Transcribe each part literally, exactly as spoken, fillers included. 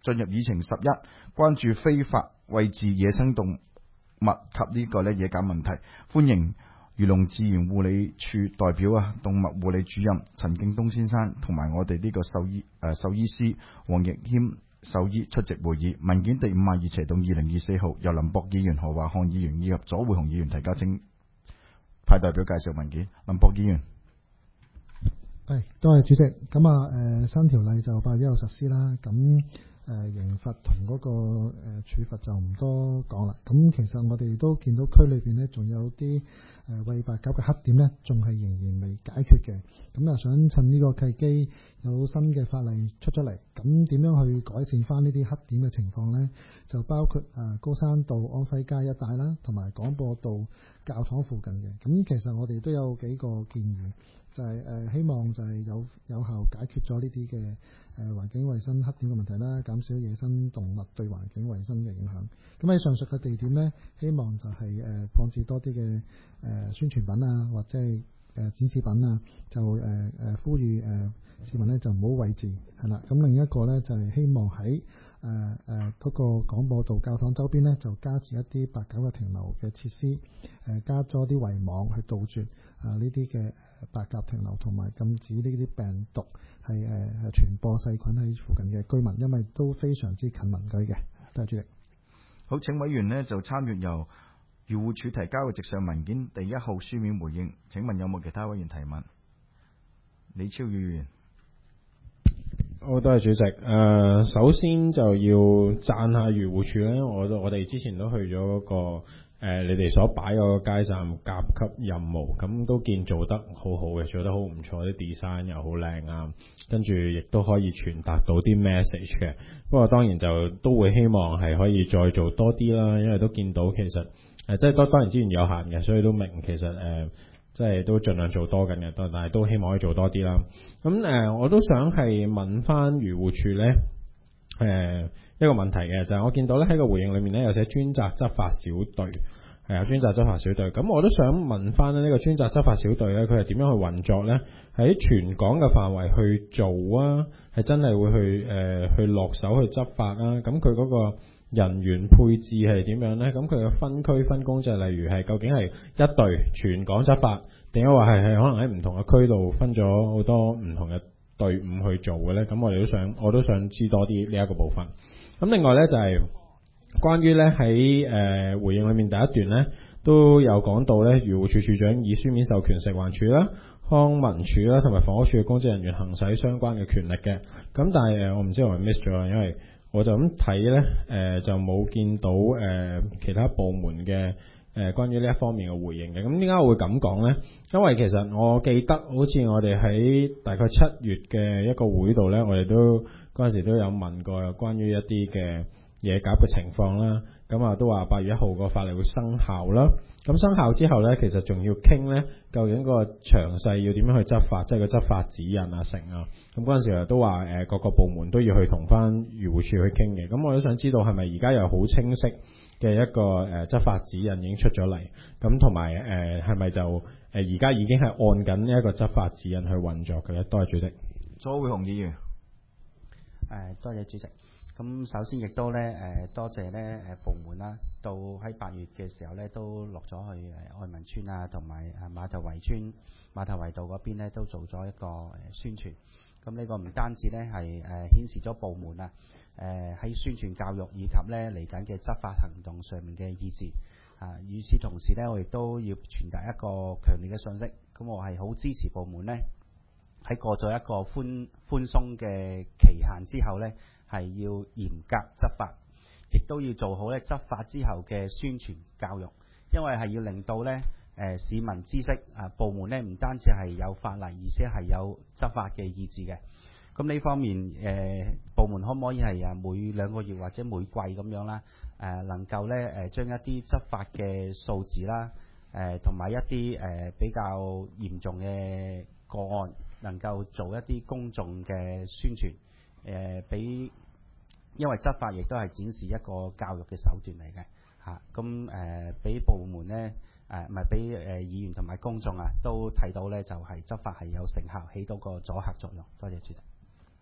進入議程十一，關注非法餵飼野生動物及呢個咧野鴿問題，歡迎漁農自然護理處代表啊，動物護理主任陳敬東先生同埋我哋呢個獸醫誒、呃、獸醫師黃奕謙獸醫出席會議。文件第五十二斜到二零二四號，由林博議員、何華漢議員以及左會雄議員提交，請派代表介紹文件。林博議員。 係，多謝主席。咁啊，誒新條例就八月一號實施啦。咁誒、呃、刑罰同嗰、那個誒、呃、處罰就唔多講啦。咁其實我哋都見到區裏邊呢，仲有啲誒餵白鴿嘅黑點呢，仲係仍然未解決嘅。咁啊，想趁呢個契機有新嘅法例出咗嚟，咁點樣去改善翻呢啲黑點嘅情況呢？就包括誒高山道安徽街一帶啦，同埋廣播道教堂附近嘅。咁其實我哋都有幾個建議。就係、是、誒、呃、希望就係有有效解決咗呢啲嘅誒環境衛生黑點嘅問題啦，減少野生動物對環境衛生嘅影響。咁喺上述嘅地點呢，希望就係、是、誒、呃、放置多啲嘅誒宣傳品啊，或者係誒、呃、展示品啊，就誒誒、呃、呼籲誒、呃、市民呢就唔好餵飼係啦。咁另一個呢，就係、是、希望喺誒誒嗰個廣播道教堂周邊呢，就加設一啲白鴿嘅停留嘅設施，誒、呃、加咗啲圍網去杜絕啊呢啲嘅白鴿停留，同埋禁止呢啲病毒係誒誒傳播細菌喺附近嘅居民，因為都非常之近民居嘅。多謝主席。 好，請委員呢就參閱由漁護署提交嘅直上文件第一號書面回應。請問有冇其他委員提問？李超議員。 好，多謝主席。誒、呃，首先就要讚下漁護署咧，我我哋之前都去咗嗰、那個誒、呃，你哋所擺嗰個街站甲級任務，咁都見做得好好嘅，做得好唔錯，啲 design 又好靚啊，跟住亦都可以傳達到啲 message 嘅。不過當然就都會希望係可以再做多啲啦，因為都見到其實誒、呃，即係當當然資源有限嘅，所以都明其實誒。呃即係都盡量做多緊嘅，但係都希望可以做多啲啦。咁誒、呃，我都想係問翻漁護署咧誒一個問題嘅，就係、是、我見到咧喺個回應裏面咧有寫專責執法小隊，係啊專責執法小隊。咁我都想問翻咧呢個專責執法小隊咧，佢係點樣去運作咧？喺全港嘅範圍去做啊，係真係會去誒、呃、去落手去執法啊？咁佢嗰個人員配置係點樣呢？咁佢嘅分區分工就係例如係究竟係一隊全港執法，定係話係係可能喺唔同嘅區度分咗好多唔同嘅隊伍去做嘅呢？咁我哋都想我都想知多啲呢一個部分。咁另外呢，就係、是、關於呢喺誒回應裏面第一段呢都有講到呢漁護署署長以書面授權食環署啦、康文署啦同埋房屋署嘅公職人員行使相關嘅權力嘅。咁但係誒、呃、我唔知我係 miss 咗，因為我就咁睇呢，誒、呃、就冇見到誒、呃、其他部門嘅誒、呃、關於呢一方面嘅回應嘅。咁點解我會咁講呢？因為其實我記得好似我哋喺大概七月嘅一個會度呢，我哋都嗰陣時都有問過關於一啲嘅野鴿嘅情況啦。咁啊都話八月一號個法例會生效啦。咁生效之後呢，其實仲要傾呢，究竟個詳細要點樣去執法，即係個執法指引啊成啊。咁嗰陣時都話誒各個部門都要去同翻漁護署去傾嘅。咁我都想知道係咪而家有好清晰嘅一個誒執法指引已經出咗嚟？咁同埋誒係咪就誒而家已經係按緊呢一個執法指引去運作嘅咧？多謝主席。 左會雄議員。 誒，多謝主席。咁首先亦都咧誒多謝咧誒部門啦，到喺八月嘅時候咧都落咗去誒愛民村啊，同埋誒馬頭圍村、馬頭圍道嗰邊咧都做咗一個誒宣傳。咁呢個唔單止咧係誒顯示咗部門啊誒喺宣傳教育以及咧嚟緊嘅執法行動上面嘅意志啊。與此同時咧，我亦都要傳達一個強烈嘅訊息。咁我係好支持部門咧喺過咗一個寬寬鬆嘅期限之後咧，係要嚴格執法，亦都要做好咧執法之後嘅宣傳教育，因為係要令到咧誒、呃、市民知悉啊部門咧唔單止係有法例，而且係有執法嘅意志嘅。咁呢方面誒、呃、部門可唔可以係啊每兩個月或者每季咁樣啦？誒、呃、能夠咧誒將一啲執法嘅數字啦，誒同埋一啲誒、呃、比較嚴重嘅個案，能夠做一啲公眾嘅宣傳。誒俾、呃，因為執法亦都係展示一個教育嘅手段嚟嘅嚇，咁誒俾部門咧誒，唔係俾誒議員同埋公眾啊，都睇到咧就係、是、執法係有成效，起到個阻嚇作用。多謝主席。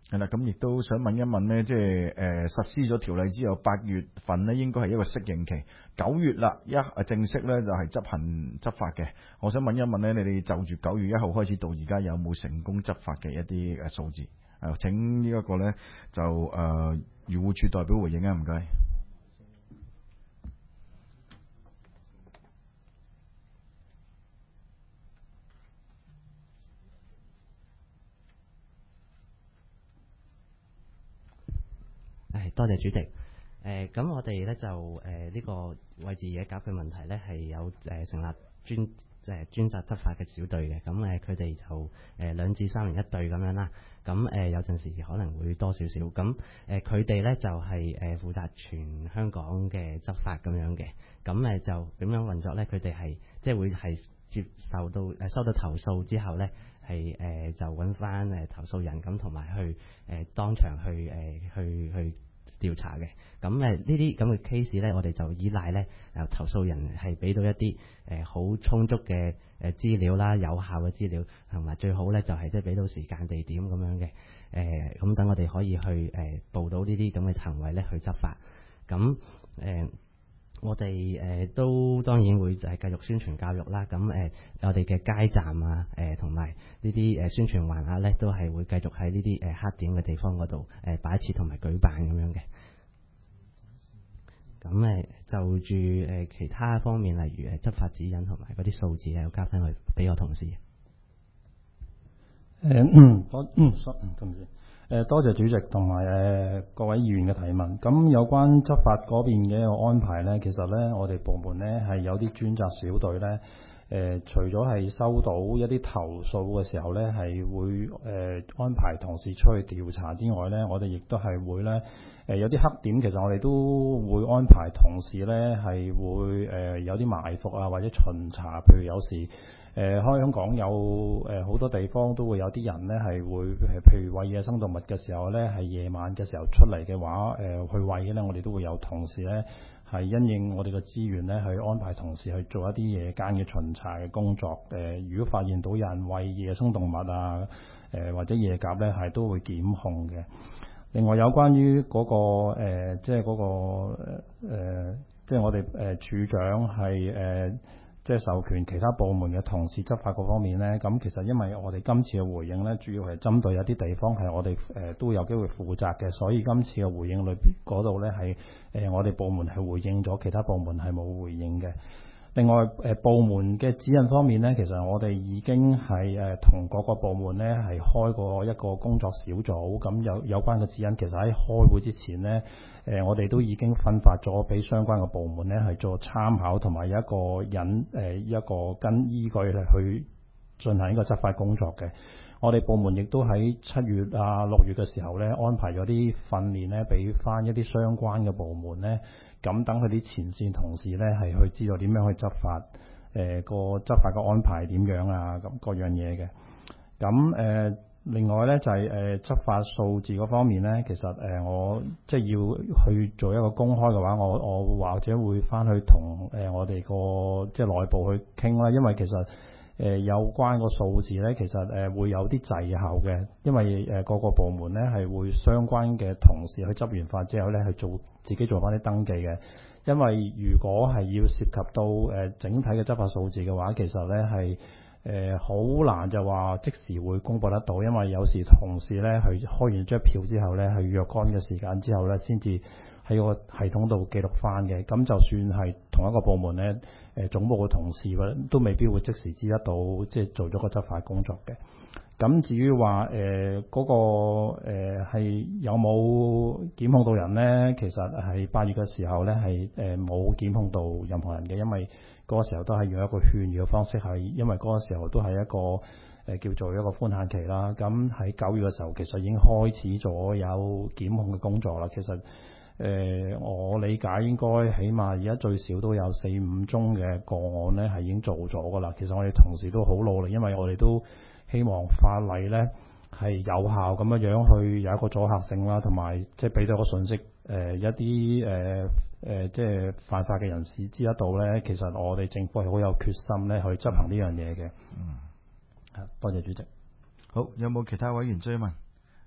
係啦，咁亦都想問一問咧，即係誒、呃、實施咗條例之後，八月份咧應該係一個適應期，九月啦一誒正式咧就係執行執法嘅。我想問一問咧，你哋就住九月一號開始到而家有冇成功執法嘅一啲誒數字？誒、呃，請呢一個咧就誒漁護署代表回應啊，唔該。 係，多謝主席。誒、呃，咁我哋咧就誒呢、呃這個餵飼野鴿嘅問題咧係有誒、呃、成立專誒、呃、專責執法嘅小隊嘅。咁誒佢哋就誒、呃、兩至三人一隊咁樣啦。咁誒、呃、有陣時可能會多少少。咁誒佢哋咧就係、是、誒、呃、負責全香港嘅執法咁樣嘅。咁誒、呃、就點樣運作咧？佢哋係即係會係接受到誒、呃、收到投訴之後咧，係誒、呃、就揾翻誒投訴人咁，同埋去誒、呃、當場去誒、呃、去去。去調查嘅。咁誒呢啲咁嘅 case 咧，我哋就依賴咧誒投訴人係俾到一啲誒好充足嘅誒資料啦，有效嘅資料，同埋最好咧就係即係俾到時間地點咁樣嘅。誒咁等我哋可以去誒、呃、報到呢啲咁嘅行為咧去執法。咁誒、呃、我哋誒、呃、都當然會就係繼續宣傳教育啦。咁誒、呃、我哋嘅街站啊，誒同埋呢啲誒宣傳環額咧，都係會繼續喺呢啲誒黑點嘅地方嗰度誒擺設同埋舉辦咁樣嘅。咁誒就住誒其他方面，例如誒執法指引同埋嗰啲數字咧，要交翻去俾我同事。 誒嗯，多嗯，sorry，對唔住。誒多謝主席同埋誒各位議員嘅提問。咁有關執法嗰邊嘅一個安排咧，其實咧我哋部門咧係有啲專責小隊咧。誒、呃，除咗係收到一啲投訴嘅時候咧，係會誒、呃、安排同事出去調查之外咧，我哋亦都係會咧誒、呃、有啲黑點，其實我哋都會安排同事咧係會誒、呃、有啲埋伏啊，或者巡查。譬如有時誒、呃、開香港有誒好、呃、多地方都會有啲人咧係會誒，譬如餵野生動物嘅時候咧，係夜晚嘅時候出嚟嘅話，誒、呃、去餵嘅咧，我哋都會有同事咧。係因應我哋嘅資源咧，去安排同事去做一啲夜間嘅巡查嘅工作。誒、呃，如果發現到有人餵野生動物啊，誒、呃、或者野鴿咧，係都會檢控嘅。另外有關於嗰、那個、呃、即係嗰、那個誒、呃，即係我哋誒、呃、處長係誒。呃即係授權其他部門嘅同事執法嗰方面呢，咁其實因為我哋今次嘅回應呢，主要係針對有啲地方係我哋誒、呃、都有機會負責嘅，所以今次嘅回應裏邊嗰度呢係誒、呃、我哋部門係回應咗，其他部門係冇回應嘅。另外誒、呃、部門嘅指引方面呢，其實我哋已經係誒同各個部門呢係開過一個工作小組，咁有有關嘅指引，其實喺開會之前呢，誒、呃、我哋都已經分發咗俾相關嘅部門呢係做參考，同埋有一個引誒、呃、一個跟依據嚟去進行呢個執法工作嘅。我哋部門亦都喺七月啊六月嘅時候呢，安排咗啲訓練呢，俾翻一啲相關嘅部門呢。咁等佢啲前線同事呢，係去知道點樣去執法，誒、呃、個執法嘅安排點樣啊，咁各樣嘢嘅。咁誒、呃、另外呢，就係、是、誒、呃、執法數字嗰方面呢，其實誒、呃、我即係要去做一個公開嘅話，我我或者會翻去同誒、呃、我哋個即係內部去傾啦，因為其實誒、呃、有關個數字呢，其實誒、呃、會有啲滯後嘅，因為誒、呃、各個部門呢，係會相關嘅同事去執完法之後呢，去做。自己做翻啲登記嘅，因為如果係要涉及到誒、呃、整體嘅執法數字嘅話，其實咧係誒好難就話即時會公佈得到，因為有時同事咧去開完張票之後咧，去若干嘅時間之後咧，先至喺個系統度記錄翻嘅。咁就算係同一個部門咧，誒、呃、總部嘅同事都未必會即時知得到，即係做咗個執法工作嘅。咁至於話誒嗰個誒係、呃、有冇檢控到人呢？其實係八月嘅時候呢，係誒冇檢控到任何人嘅，因為嗰個時候都係用一個勸喻嘅方式，係因為嗰個時候都係一個誒、呃、叫做一個寬限期啦。咁喺九月嘅時候，其實已經開始咗有檢控嘅工作啦。其實誒、呃、我理解應該起碼而家最少都有四五宗嘅個案呢係已經做咗噶啦。其實我哋同事都好努力，因為我哋都希望法例咧係有效咁樣樣去有一個阻嚇性啦，同埋即係俾到個信息，誒、呃、一啲誒誒即係犯法嘅人士知得到咧，其實我哋政府係好有決心咧去執行呢樣嘢嘅。嗯，多謝主席。 好，有冇其他委員追問？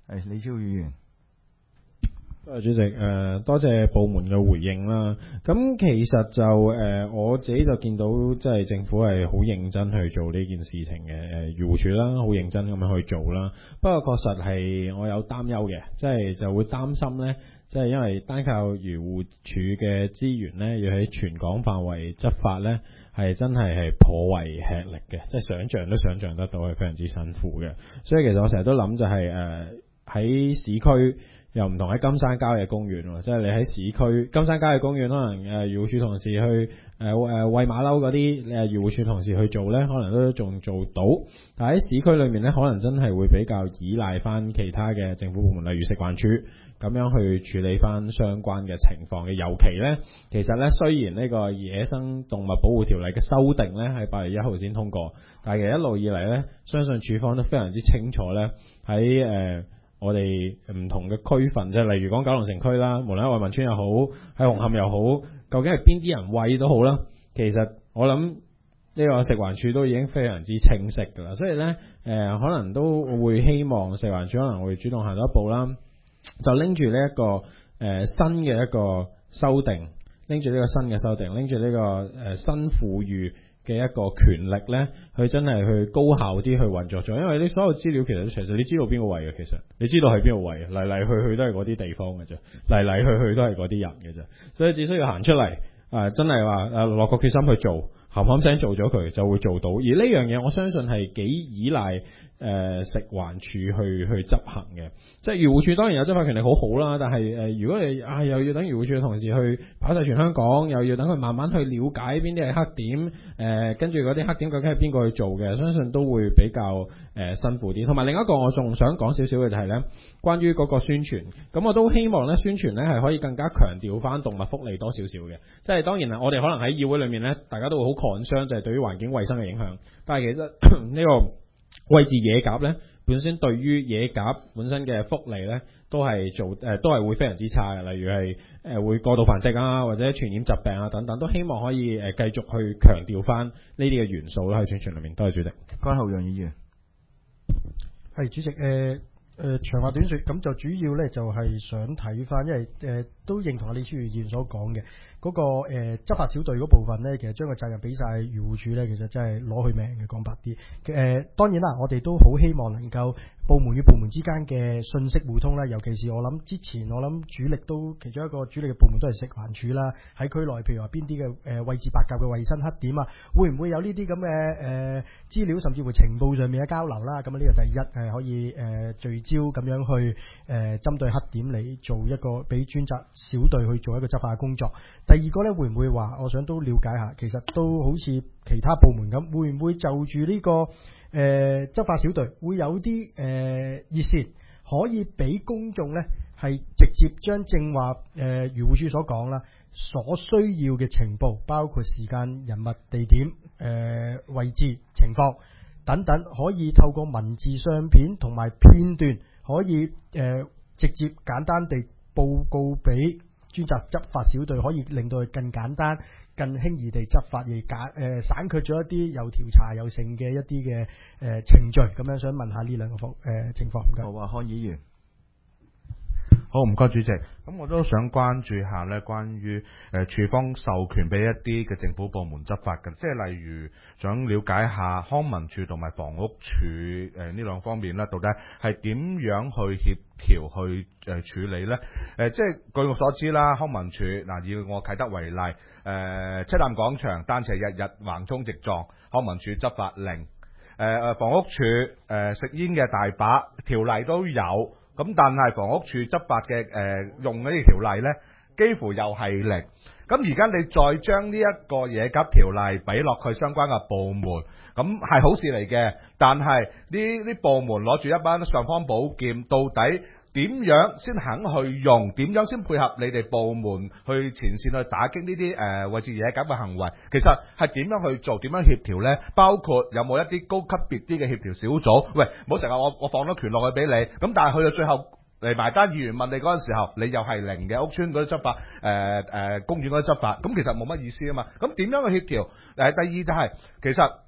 係李超議員。 多謝主席，誒、呃、多謝部門嘅回應啦。咁其實就誒、呃、我自己就見到，即係政府係好認真去做呢件事情嘅。誒漁護署啦，好認真咁樣去做啦。不過確實係我有擔憂嘅，即係就會擔心呢，即係因為單靠漁護署嘅資源呢，要喺全港範圍執法呢，係真係係頗為吃力嘅，即係想像都想像得到係非常之辛苦嘅。所以其實我成日都諗就係誒喺市區。又唔同喺金山郊野公園喎，即係你喺市區金山郊野公園，可能誒漁護署同事去誒誒餵馬騮嗰啲誒漁護署同事去做呢，可能都仲做到。但喺市區裏面呢，可能真係會比較依賴翻其他嘅政府部門，例如食環署咁樣去處理翻相關嘅情況嘅。尤其呢，其實呢，雖然呢個野生動物保護條例嘅修訂呢係八月一號先通過，但係其實一路以嚟呢，相信署方都非常之清楚呢喺誒。呃我哋唔同嘅區份，即係例如講九龍城區啦，無論喺愛民村又好，喺紅磡又好，究竟係邊啲人餵都好啦。其實我諗呢個食環署都已經非常之清晰㗎啦，所以呢，誒、呃、可能都會希望食環署可能會主動行多一步啦，就拎住呢一個誒、呃、新嘅一個修訂，拎住呢個新嘅修訂，拎住呢個誒、呃、新賦予嘅一個權力呢，佢真係去高效啲去運作咗，因為你所有資料其實其實你知道邊個餵嘅，其實你知道係邊個餵嘅，嚟嚟去去都係嗰啲地方嘅啫，嚟嚟去去都係嗰啲人嘅啫，所以只需要行出嚟，誒、呃、真係話誒落個決心去做，冚冚聲做咗佢就會做到，而呢樣嘢我相信係幾依賴。誒、呃、食環署去去執行嘅，即係漁護署當然有執法權力好好啦，但係誒、呃、如果你啊又要等漁護署嘅同事去跑晒全香港，又要等佢慢慢去了解邊啲係黑點，誒、呃、跟住嗰啲黑點究竟係邊個去做嘅，相信都會比較誒、呃、辛苦啲。同埋另一個我仲想講少少嘅就係呢，關於嗰個宣傳，咁我都希望呢宣傳呢係可以更加強調翻動物福利多少少嘅，即係當然啦，我哋可能喺議會裏面呢，大家都會好 concern 就係對於環境衛生嘅影響，但係其實呢、這個餵飼野鴿呢，本身對於野鴿本身嘅福利呢，都係做誒、呃，都係會非常之差嘅。例如係誒、呃、會過度繁殖啊，或者傳染疾病啊等等，都希望可以誒、呃、繼續去強調翻呢啲嘅元素啦，喺宣傳裏面。多謝主席。關浩洋議員， 係主席誒誒、呃、長話短説，咁就主要呢，就係、是、想睇翻，因為誒、呃、都認同阿李超議員所講嘅。嗰、那個誒、呃、執法小隊嗰部分呢，其實將個責任俾晒漁護署呢，其實真係攞佢命嘅，講白啲。誒、呃、當然啦，我哋都好希望能夠部門與部門之間嘅信息互通啦，尤其是我諗之前我諗主力都其中一個主力嘅部門都係食環署啦，喺區內譬如話邊啲嘅誒餵飼白鴿嘅衞生黑點啊，會唔會有呢啲咁嘅誒資料，甚至乎情報上面嘅交流啦？咁啊呢個第一係可以誒、呃、聚焦咁樣去誒、呃、針對黑點嚟做一個俾專責小隊去做一個執法嘅工作。第二個咧，會唔會話我想都了解下，其實都好似其他部門咁，會唔會就住呢、這個誒、呃、執法小隊會有啲誒、呃、熱線可以俾公眾咧係直接將正話誒漁護署所講啦，所需要嘅情報，包括時間、人物、地點、誒、呃、位置、情況等等，可以透過文字、相片同埋片段，可以誒、呃、直接簡單地報告俾專責執法小隊，可以令到佢更簡單、更輕易地執法，而簡誒省卻咗一啲又調查又剩嘅一啲嘅誒程序。咁樣想問下呢兩個方誒、呃、情況。唔該。 好啊，康議員。 好，唔該主席。咁我都想關注下呢，關於誒署方授權俾一啲嘅政府部門執法嘅，即係例如想了解下康文署同埋房屋署誒呢兩方面呢，到底係點樣去協調去誒處理呢？誒、呃，即係據我所知啦，康文署嗱以我啟德為例，誒、呃、七站廣場單車日日橫衝直撞，康文署執法令；誒、呃、房屋署誒、呃、食煙嘅大把條例都有。咁但係房屋署執法嘅誒、呃、用呢條條例呢，幾乎又係零。咁而家你再將呢一個野鴿條例俾落去相關嘅部門，咁係好事嚟嘅。但係呢啲部門攞住一班尚方寶劍，到底點樣先肯去用？點樣先配合你哋部門去前線去打擊呢啲誒餵飼野鴿嘅行為？其實係點樣去做？點樣協調呢？包括有冇一啲高級別啲嘅協調小組？喂，唔好成日我我放咗權落去俾你，咁但係去到最後嚟埋單，議員問你嗰陣時候，你又係零嘅屋邨嗰啲執法，誒、呃、誒公園嗰啲執法，咁其實冇乜意思啊嘛。咁點樣去協調？誒、呃、第二就係、是、其實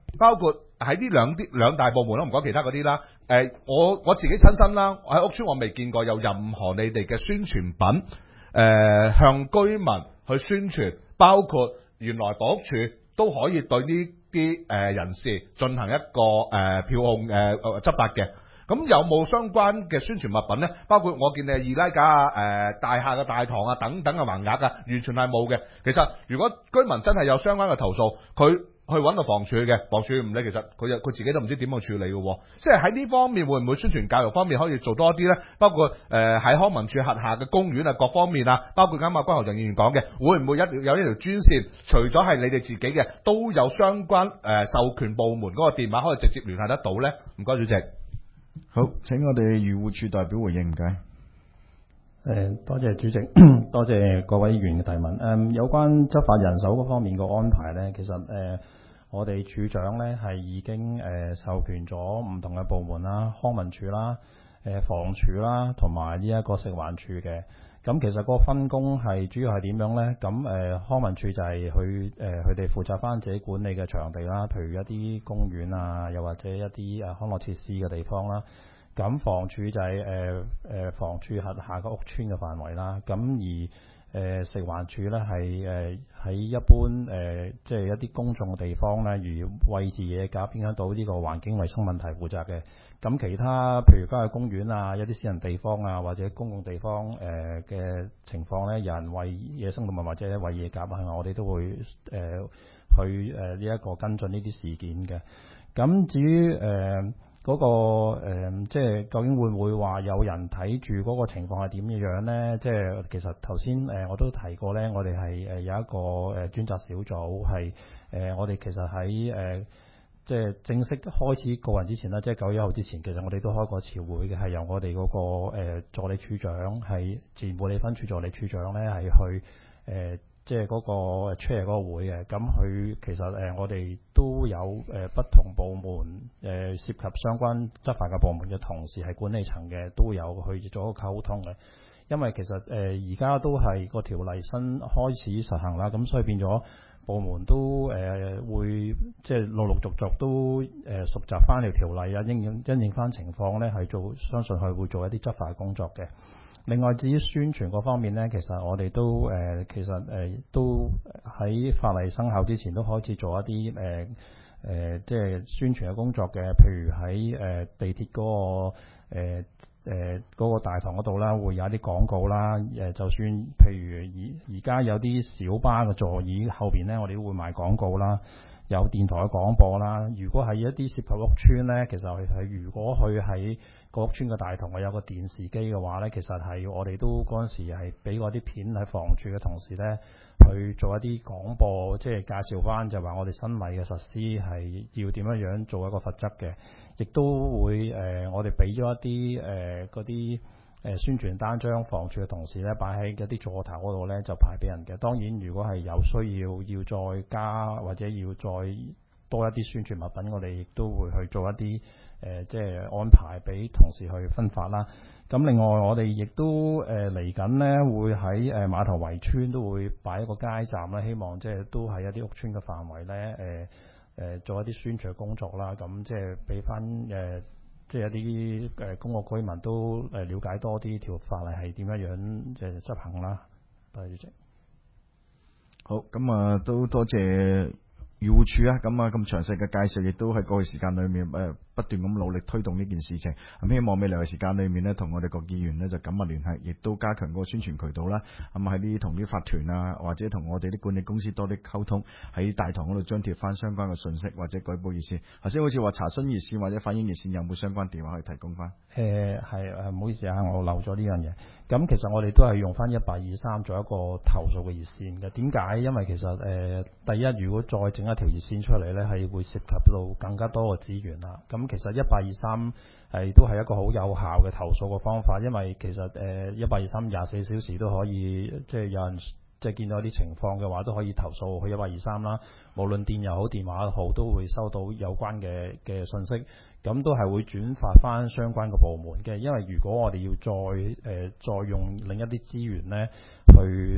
包括喺呢兩啲兩大部門啦，唔講其他嗰啲啦。誒、我我自己親身啦，我喺屋邨我未見過有任何你哋嘅宣傳品，誒、向居民去宣傳，包括原來房屋署都可以對呢啲誒人士進行一個誒、呃、票控誒、呃、執法嘅。咁有冇相關嘅宣傳物品呢？包括我見你係二拉架啊、誒、呃、大廈嘅大堂啊等等嘅橫額啊，完全係冇嘅。其實如果居民真係有相關嘅投訴，佢去揾到房署嘅，房署唔理，其實佢又佢自己都唔知點去處理嘅喎。即係喺呢方面會唔會宣傳教育方面可以做多啲呢？包括誒喺、呃、康文署轄下嘅公園啊，各方面啊，包括啱啱關學長議員講嘅，會唔會一有呢條專線？除咗係你哋自己嘅，都有相關誒、呃、授權部門嗰個電話可以直接聯繫得到呢？唔該，主席。 好，請我哋漁護署代表回應，唔該。 誒，多謝主席，多謝各位議員嘅提問。誒、嗯，有關執法人手嗰方面嘅安排呢，其實誒、呃，我哋處長呢係已經誒、呃、授權咗唔同嘅部門啦，康文署啦、誒、呃、房署啦，同埋呢一個食環署嘅。咁其實個分工係主要係點樣呢？咁誒、呃、康文署就係去誒佢哋負責翻自己管理嘅場地啦，譬如一啲公園啊，又或者一啲誒康樂設施嘅地方啦。咁房署就係誒誒房署轄下個屋邨嘅範圍啦。咁而誒、呃、食環署咧係誒喺一般誒即係一啲公眾嘅地方咧，如餵飼野鴿影響到呢個環境衞生問題負責嘅。咁其他譬如郊野公園啊、一啲私人地方啊，或者公共地方誒嘅、呃、情況咧，有人餵野生動物或者餵野鴿啊，我哋都會誒、呃、去誒呢一個跟進呢啲事件嘅。咁至於誒，呃嗰、那個、呃、即係究竟會唔會話有人睇住嗰個情況係點樣呢？即係其實頭先誒我都提過呢，我哋係誒有一個誒專責小組係誒、呃、我哋其實喺誒、呃、即係正式開始個人之前啦，即係九月一號之前，其實我哋都開過次會嘅，係由我哋嗰、那個誒、呃、助理處長係自然護理分處助理處長呢係去誒。呃即係嗰個 chair 嗰個會嘅，咁佢其實誒、呃、我哋都有誒、呃、不同部門誒、呃、涉及相關執法嘅部門嘅同事係管理層嘅，都有去做一個溝通嘅。因為其實誒而家都係個條例新開始實行啦，咁所以變咗部門都誒、呃、會即係陸陸續續都誒、呃、熟習翻條條例啊，因應因應翻情況咧係做，相信佢會做一啲執法工作嘅。另外至於宣傳嗰方面呢，其實我哋都誒、呃，其實誒、呃、都喺法例生效之前都開始做一啲誒誒，即係宣傳嘅工作嘅。譬如喺誒、呃、地鐵嗰、嗰個誒誒嗰個大堂嗰度啦，會有一啲廣告啦。誒、呃，就算譬如而而家有啲小巴嘅座椅後邊呢，我哋都會賣廣告啦，有電台嘅廣播啦。如果係一啲涉及屋邨呢，其實係係如果佢喺個屋邨嘅大堂，我有個電視機嘅話呢，其實係我哋都嗰陣時係俾嗰啲片喺房署嘅同事呢去做一啲廣播，即係介紹翻就話我哋新例嘅實施係要點樣樣做一個罰則嘅，亦都會誒、呃、我哋俾咗一啲誒嗰啲誒宣傳單張，房署嘅同事呢擺喺一啲座頭嗰度呢就派俾人嘅。當然如果係有需要要再加或者要再多一啲宣傳物品，我哋亦都會去做一啲。誒、呃、即係安排俾同事去分發啦。咁另外我哋亦都誒嚟緊呢，會喺誒碼頭圍村都會擺一個街站啦。希望即係都係一啲屋邨嘅範圍呢，誒、呃、誒、呃、做一啲宣傳工作啦。咁即係俾翻誒即係一啲誒公屋居民都誒了解多啲條法例係點樣樣即係執行啦。多謝主席。 好，咁啊都多謝漁護署啊，咁啊咁詳細嘅介紹，亦都喺過去時間裏面誒、呃、不斷咁努力推動呢件事情。咁希望未來嘅時間裏面呢，同我哋各議員呢就緊密聯繫，亦都加強嗰個宣傳渠道啦。咁喺啲同啲法團啊，或者同我哋啲管理公司多啲溝通，喺大堂嗰度張貼翻相關嘅信息或者舉報熱線。頭先好似話查詢熱線或者反映熱線，有冇相關電話可以提供翻？ 誒係誒，唔好意思啊，我漏咗呢樣嘢。咁其實我哋都係用翻一八二三做一個投訴嘅熱線嘅。點解？因為其實誒、呃、第一，如果再整一條熱線出嚟呢，係會涉及到更加多嘅資源啦。咁其實一八二三係都係一個好有效嘅投訴嘅方法，因為其實誒一八二三廿四小時都可以，即係有人即係見到一啲情況嘅話，都可以投訴去一八二三啦。無論電又好電話又好，都會收到有關嘅嘅信息。咁都係會轉發翻相關嘅部門嘅，因為如果我哋要再誒、呃、再用另一啲資源呢去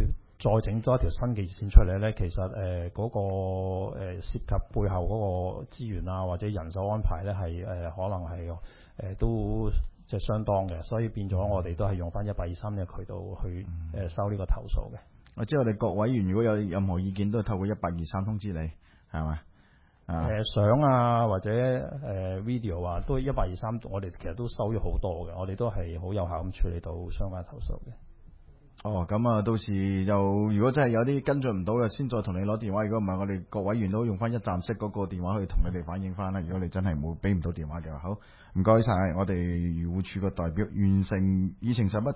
再整多一條新嘅熱線出嚟咧，其實誒嗰、呃那個、呃、涉及背後嗰個資源啊或者人手安排咧係誒可能係誒、呃、都即係相當嘅，所以變咗我哋都係用翻一八二三嘅渠道去誒、呃、收呢個投訴嘅。 我知我哋各委員如果有任何意見，都係透過一八二三通知你，係咪？誒、 呃、相啊或者誒、呃、video 啊，都一八二三，我哋其實都收咗好多嘅，我哋都係好有效咁處理到相關投訴嘅。 哦，咁啊，到時就如果真係有啲跟進唔到嘅，先再同你攞電話。如果唔係，我哋各委員都用翻一站式嗰個電話去同你哋反映翻啦。如果你真係冇俾唔到電話嘅話，好唔該晒我哋漁護署嘅代表，完成議程十一。